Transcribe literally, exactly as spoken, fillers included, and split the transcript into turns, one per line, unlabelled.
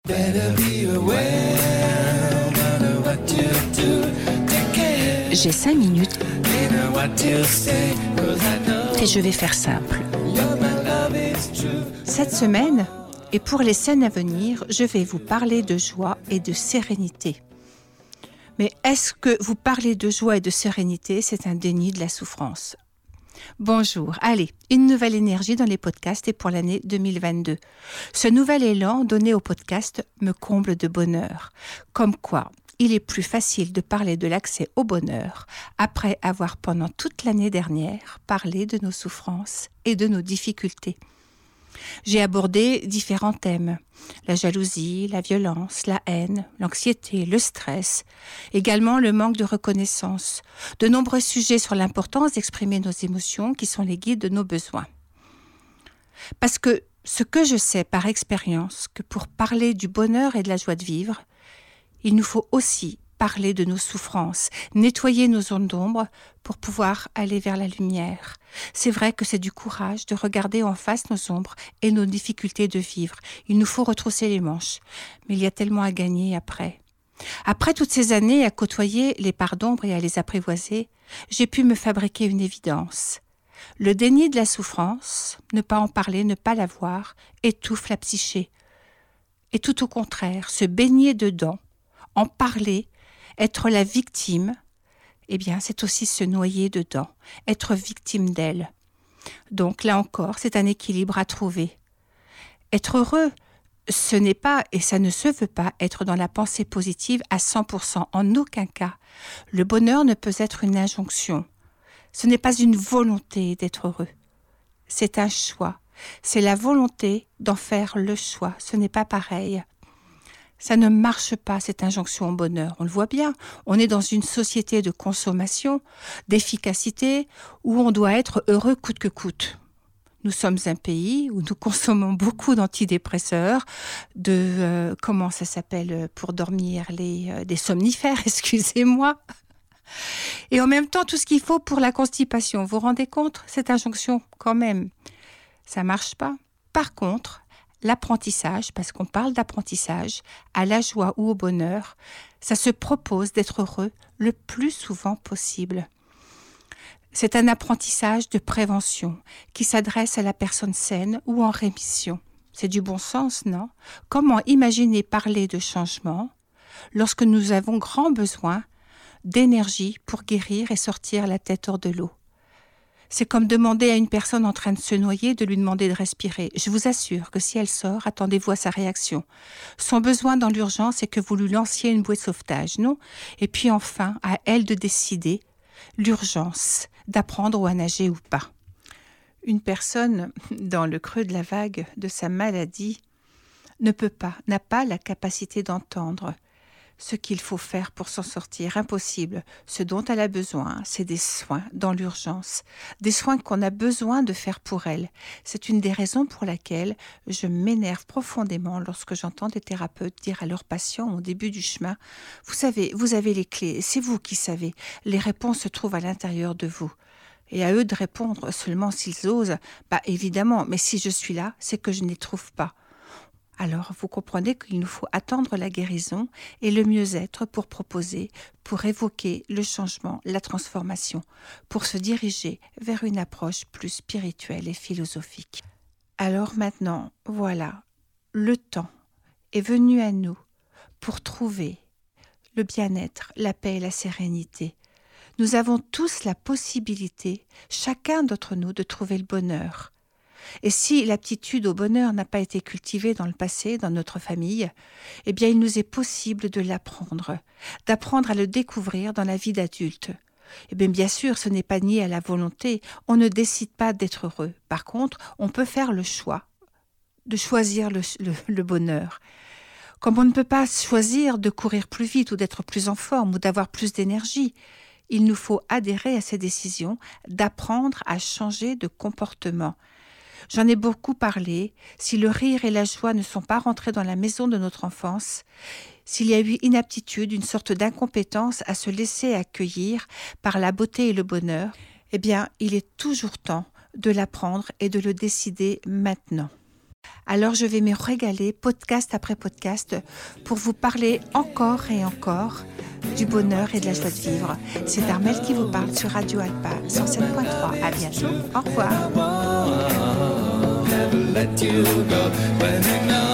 J'ai cinq minutes et je vais faire simple. Cette semaine, et pour les scènes à venir, je vais vous parler de joie et de sérénité. Mais est-ce que vous parlez de joie et de sérénité, c'est un déni de la souffrance? Bonjour, allez, une nouvelle énergie dans les podcasts et pour l'année deux mille vingt-deux. Ce nouvel élan donné au podcast me comble de bonheur. Comme quoi, il est plus facile de parler de l'accès au bonheur après avoir pendant toute l'année dernière parlé de nos souffrances et de nos difficultés. J'ai abordé différents thèmes, la jalousie, la violence, la haine, l'anxiété, le stress, également le manque de reconnaissance, de nombreux sujets sur l'importance d'exprimer nos émotions qui sont les guides de nos besoins. Parce que ce que je sais par expérience, que pour parler du bonheur et de la joie de vivre, il nous faut aussi parler de nos souffrances, nettoyer nos zones d'ombre pour pouvoir aller vers la lumière. C'est vrai que c'est du courage de regarder en face nos ombres et nos difficultés de vivre. Il nous faut retrousser les manches, mais il y a tellement à gagner après. Après toutes ces années à côtoyer les parts d'ombre et à les apprivoiser, j'ai pu me fabriquer une évidence. Le déni de la souffrance, ne pas en parler, ne pas la voir, étouffe la psyché. Et tout au contraire, se baigner dedans, en parler, être la victime, eh bien, c'est aussi se noyer dedans, être victime d'elle. Donc, là encore, c'est un équilibre à trouver. Être heureux, ce n'est pas, et ça ne se veut pas, être dans la pensée positive à cent pour cent, en aucun cas. Le bonheur ne peut être une injonction. Ce n'est pas une volonté d'être heureux. C'est un choix. C'est la volonté d'en faire le choix. Ce n'est pas pareil. Ça ne marche pas, cette injonction au bonheur. On le voit bien, on est dans une société de consommation, d'efficacité, où on doit être heureux coûte que coûte. Nous sommes un pays où nous consommons beaucoup d'antidépresseurs, de, euh, comment ça s'appelle pour dormir, les, euh, des somnifères, excusez-moi. Et en même temps, tout ce qu'il faut pour la constipation. Vous vous rendez compte, cette injonction, quand même, ça ne marche pas. Par contre, l'apprentissage, parce qu'on parle d'apprentissage, à la joie ou au bonheur, ça se propose d'être heureux le plus souvent possible. C'est un apprentissage de prévention qui s'adresse à la personne saine ou en rémission. C'est du bon sens, non? Comment imaginer parler de changement lorsque nous avons grand besoin d'énergie pour guérir et sortir la tête hors de l'eau? C'est comme demander à une personne en train de se noyer de lui demander de respirer. Je vous assure que si elle sort, attendez-vous à sa réaction. Son besoin dans l'urgence est que vous lui lanciez une bouée de sauvetage, non? Et puis enfin, à elle de décider l'urgence, d'apprendre ou à nager ou pas. Une personne, dans le creux de la vague de sa maladie, ne peut pas, n'a pas la capacité d'entendre ce qu'il faut faire pour s'en sortir. Impossible. Ce dont elle a besoin, c'est des soins dans l'urgence. Des soins qu'on a besoin de faire pour elle. C'est une des raisons pour laquelle je m'énerve profondément lorsque j'entends des thérapeutes dire à leurs patients au début du chemin « Vous savez, vous avez les clés, c'est vous qui savez. Les réponses se trouvent à l'intérieur de vous. » Et à eux de répondre seulement s'ils osent. Bah évidemment, mais si je suis là, c'est que je ne les trouve pas. Alors, vous comprenez qu'il nous faut attendre la guérison et le mieux-être pour proposer, pour évoquer le changement, la transformation, pour se diriger vers une approche plus spirituelle et philosophique. Alors maintenant, voilà, le temps est venu à nous pour trouver le bien-être, la paix et la sérénité. Nous avons tous la possibilité, chacun d'entre nous, de trouver le bonheur. Et si l'aptitude au bonheur n'a pas été cultivée dans le passé, dans notre famille, eh bien il nous est possible de l'apprendre, d'apprendre à le découvrir dans la vie d'adulte. Eh bien, bien sûr, ce n'est pas nié à la volonté, on ne décide pas d'être heureux. Par contre, on peut faire le choix de choisir le, le, le bonheur. Comme on ne peut pas choisir de courir plus vite ou d'être plus en forme ou d'avoir plus d'énergie, il nous faut adhérer à ces décisions, d'apprendre à changer de comportement. J'en ai beaucoup parlé. Si le rire et la joie ne sont pas rentrés dans la maison de notre enfance, s'il y a eu inaptitude, une sorte d'incompétence à se laisser accueillir par la beauté et le bonheur, eh bien, il est toujours temps de l'apprendre et de le décider maintenant. Alors je vais me régaler podcast après podcast pour vous parler encore et encore du bonheur et de la joie de vivre. C'est Armelle qui vous parle sur Radio Alpa cent sept point trois. À bientôt. Au revoir.